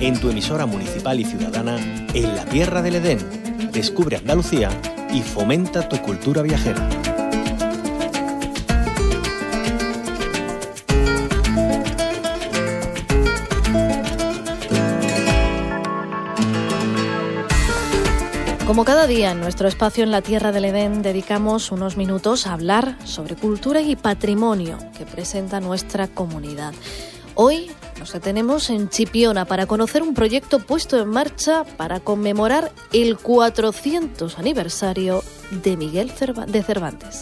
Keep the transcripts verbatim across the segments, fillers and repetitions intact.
en tu emisora municipal y ciudadana en la tierra del Edén. Descubre Andalucía y fomenta tu cultura viajera. Como cada día en nuestro espacio en la Tierra del Edén dedicamos unos minutos a hablar sobre cultura y patrimonio que presenta nuestra comunidad. Hoy nos detenemos en Chipiona para conocer un proyecto puesto en marcha para conmemorar el cuatrocientos aniversario de Miguel de Cervantes.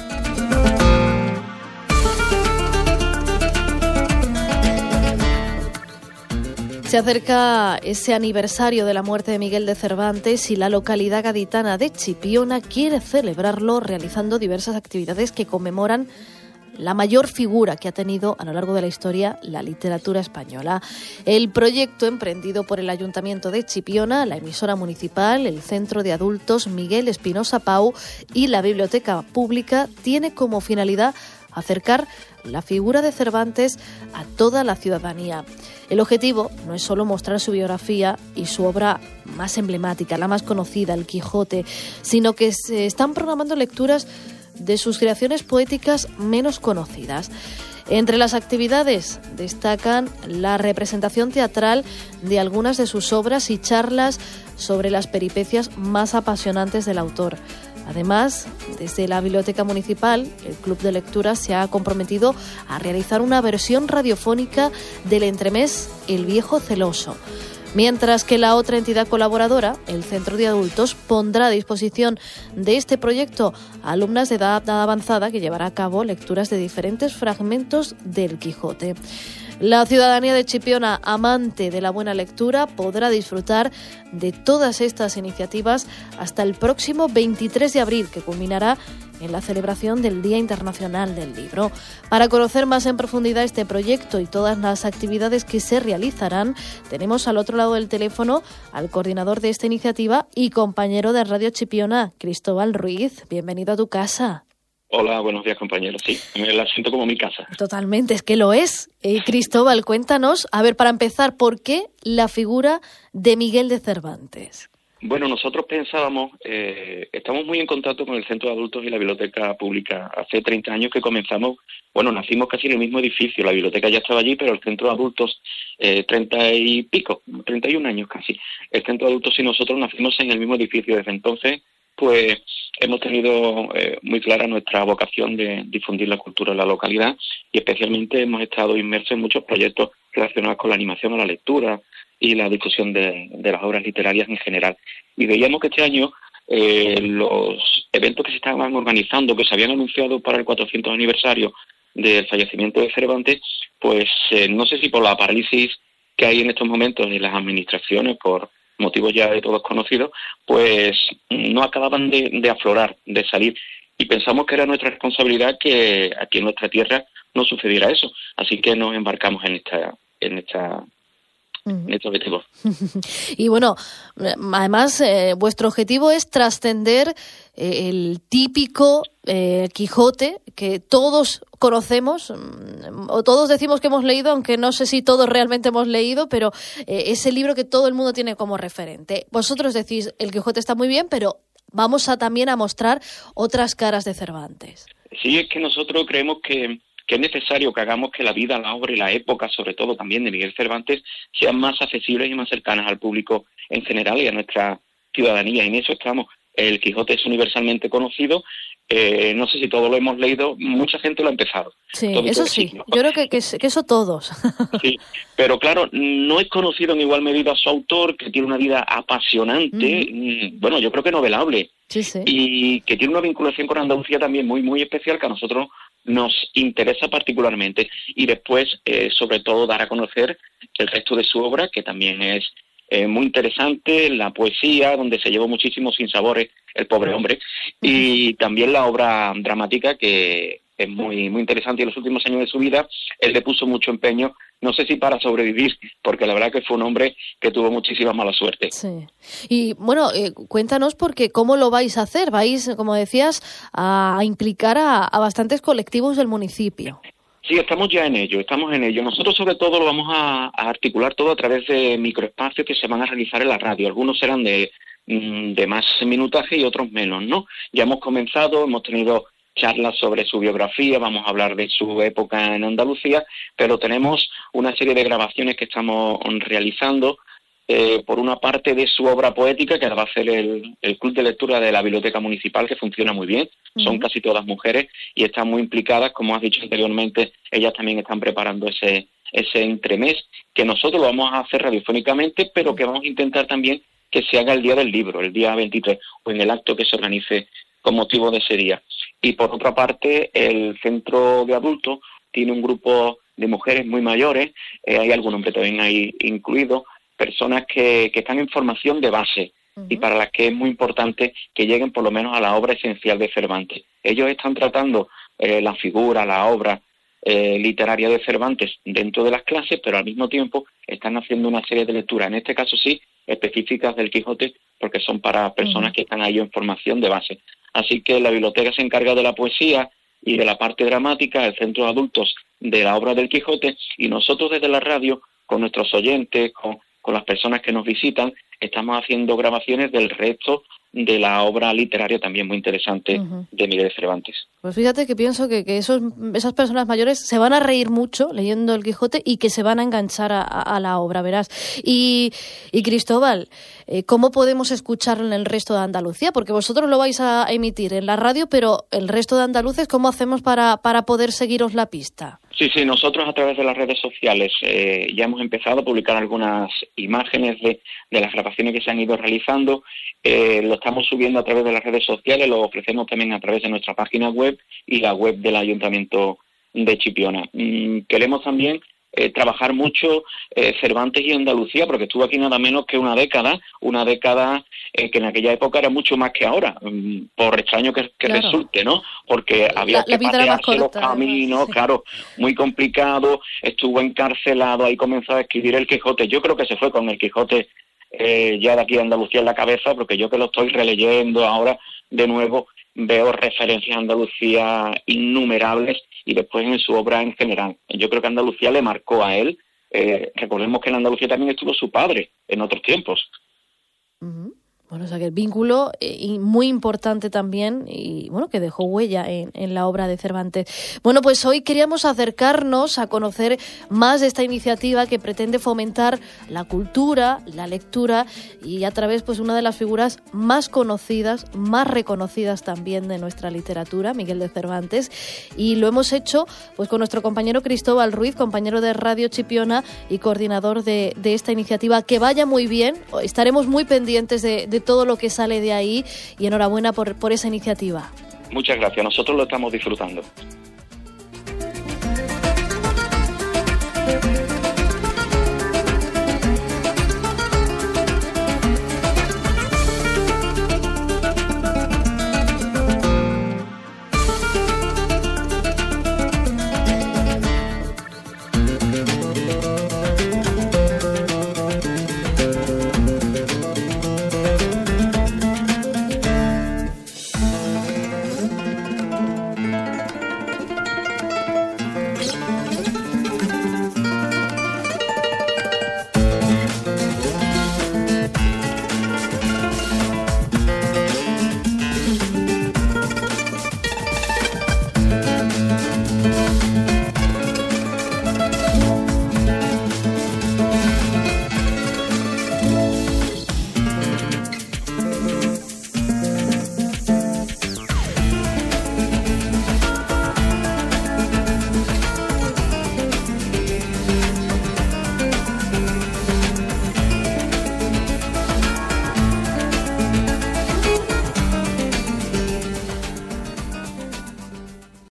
Se acerca ese aniversario de la muerte de Miguel de Cervantes y la localidad gaditana de Chipiona quiere celebrarlo realizando diversas actividades que conmemoran la mayor figura que ha tenido a lo largo de la historia la literatura española. El proyecto, emprendido por el Ayuntamiento de Chipiona, la emisora municipal, el Centro de Adultos Miguel Espinosa Pau y la Biblioteca Pública, tiene como finalidad acercar la figura de Cervantes a toda la ciudadanía. El objetivo no es solo mostrar su biografía y su obra más emblemática, la más conocida, El Quijote, sino que se están programando lecturas de sus creaciones poéticas menos conocidas. Entre las actividades destacan la representación teatral de algunas de sus obras y charlas sobre las peripecias más apasionantes del autor. Además, desde la Biblioteca Municipal, el Club de Lectura se ha comprometido a realizar una versión radiofónica del entremés El Viejo Celoso, mientras que la otra entidad colaboradora, el Centro de Adultos, pondrá a disposición de este proyecto a alumnas de edad avanzada que llevará a cabo lecturas de diferentes fragmentos del Quijote. La ciudadanía de Chipiona, amante de la buena lectura, podrá disfrutar de todas estas iniciativas hasta el próximo veintitrés de abril, que culminará en la celebración del Día Internacional del Libro. Para conocer más en profundidad este proyecto y todas las actividades que se realizarán, tenemos al otro lado del teléfono al coordinador de esta iniciativa y compañero de Radio Chipiona, Cristóbal Ruiz. Bienvenido a tu casa. Hola, buenos días, compañeros. Sí, me la siento como mi casa. Totalmente, es que lo es. Eh, Cristóbal, cuéntanos, a ver, para empezar, ¿por qué la figura de Miguel de Cervantes? Bueno, nosotros pensábamos, eh, estamos muy en contacto con el Centro de Adultos y la Biblioteca Pública. Hace treinta años que comenzamos, bueno, nacimos casi en el mismo edificio, la biblioteca ya estaba allí, pero el Centro de Adultos, eh, treinta y pico, treinta y un años casi. El Centro de Adultos y nosotros nacimos en el mismo edificio. Desde entonces, pues hemos tenido eh, muy clara nuestra vocación de difundir la cultura en la localidad y especialmente hemos estado inmersos en muchos proyectos relacionados con la animación a la lectura y la difusión de, de las obras literarias en general. Y veíamos que este año eh, los eventos que se estaban organizando, que se habían anunciado para el cuatrocientos aniversario del fallecimiento de Cervantes, pues eh, no sé si por la parálisis que hay en estos momentos en las administraciones, por motivos ya de todos conocidos, pues no acababan de, de aflorar, de salir. Y pensamos que era nuestra responsabilidad que aquí en nuestra tierra no sucediera eso. Así que nos embarcamos en esta en esta en este objetivo. Y bueno, además, eh, vuestro objetivo es trascender eh, el típico eh, Quijote que todos conocemos, o todos decimos que hemos leído, aunque no sé si todos realmente hemos leído, pero eh, ese libro que todo el mundo tiene como referente. Vosotros decís, el Quijote está muy bien, pero vamos a también a mostrar otras caras de Cervantes. Sí, es que nosotros creemos que que es necesario que hagamos que la vida, la obra y la época, sobre todo también de Miguel Cervantes, sean más accesibles y más cercanas al público en general y a nuestra ciudadanía. En eso estamos. El Quijote es universalmente conocido. Eh, no sé si todos lo hemos leído, mucha gente lo ha empezado. Sí, eso sí, yo creo que, que, que eso todos. Sí, pero claro, no es conocido en igual medida su autor, que tiene una vida apasionante, uh-huh. bueno, yo creo que novelable, sí, sí. Y que tiene una vinculación con Andalucía también muy, muy especial, que a nosotros nos interesa particularmente. Y después, eh, sobre todo, dar a conocer el resto de su obra, que también es Eh, muy interesante, la poesía, donde se llevó muchísimos sinsabores el pobre hombre, y también la obra dramática, que es muy muy interesante, y en los últimos años de su vida él le puso mucho empeño, no sé si para sobrevivir, porque la verdad que fue un hombre que tuvo muchísima mala suerte. Sí. Y bueno, eh, cuéntanos, porque ¿cómo lo vais a hacer? Vais, como decías, a implicar a, a bastantes colectivos del municipio. Sí, estamos ya en ello, estamos en ello. Nosotros sobre todo lo vamos a, a articular todo a través de microespacios que se van a realizar en la radio. Algunos serán de, de más minutaje y otros menos, ¿no? Ya hemos comenzado, hemos tenido charlas sobre su biografía, vamos a hablar de su época en Andalucía, pero tenemos una serie de grabaciones que estamos realizando, eh, por una parte de su obra poética, que la va a hacer el, el Club de Lectura de la Biblioteca Municipal, que funciona muy bien, uh-huh. Son casi todas mujeres y están muy implicadas, como has dicho anteriormente, ellas también están preparando ese, ese entremés, que nosotros lo vamos a hacer radiofónicamente, pero que vamos a intentar también que se haga el día del libro, el día veintitrés, o en el acto que se organice con motivo de ese día. Y por otra parte, el centro de adultos tiene un grupo de mujeres muy mayores, eh, hay algún hombre también ahí incluido, personas que, que están en formación de base uh-huh. y para las que es muy importante que lleguen por lo menos a la obra esencial de Cervantes. Ellos están tratando eh, la figura, la obra eh, literaria de Cervantes dentro de las clases, pero al mismo tiempo están haciendo una serie de lecturas, en este caso sí, específicas del Quijote, porque son para personas uh-huh. que están ahí en formación de base. Así que la biblioteca se encarga de la poesía y de la parte dramática, el centro de adultos de la obra del Quijote, y nosotros desde la radio, con nuestros oyentes, con, con las personas que nos visitan, estamos haciendo grabaciones del resto de la obra literaria también muy interesante uh-huh. de Miguel de Cervantes. Pues fíjate que pienso que, que esos, esas personas mayores se van a reír mucho leyendo el Quijote y que se van a enganchar a, a la obra, verás. Y, y Cristóbal, eh, ¿cómo podemos escucharlo en el resto de Andalucía? Porque vosotros lo vais a emitir en la radio, pero el resto de andaluces, ¿cómo hacemos para, para poder seguiros la pista? Sí, sí, nosotros a través de las redes sociales eh, ya hemos empezado a publicar algunas imágenes de, de las grabaciones que se han ido realizando. Eh, lo estamos subiendo a través de las redes sociales, lo ofrecemos también a través de nuestra página web y la web del Ayuntamiento de Chipiona. Mm, queremos también eh, trabajar mucho eh, Cervantes y Andalucía, porque estuvo aquí nada menos que una década, una década eh, que en aquella época era mucho más que ahora, mm, por extraño que, que claro. resulte, ¿no? Porque había la, que la patearse los caminos, sí. claro, muy complicado, estuvo encarcelado, ahí comenzó a escribir el Quijote. Yo creo que se fue con el Quijote eh, ya de aquí a Andalucía en la cabeza, porque yo que lo estoy releyendo ahora de nuevo, veo referencias a Andalucía innumerables y después en su obra en general. Yo creo que Andalucía le marcó a él. Eh, recordemos que en Andalucía también estuvo su padre en otros tiempos. Uh-huh. Bueno, o sea que el vínculo eh, muy importante también y bueno que dejó huella en, en la obra de Cervantes. Bueno, pues hoy queríamos acercarnos a conocer más de esta iniciativa que pretende fomentar la cultura, la lectura y a través pues una de las figuras más conocidas, más reconocidas también de nuestra literatura, Miguel de Cervantes, y lo hemos hecho pues con nuestro compañero Cristóbal Ruiz, compañero de Radio Chipiona y coordinador de, de esta iniciativa. Que vaya muy bien, estaremos muy pendientes de, de de todo lo que sale de ahí y enhorabuena por, por esa iniciativa. Muchas gracias, nosotros lo estamos disfrutando.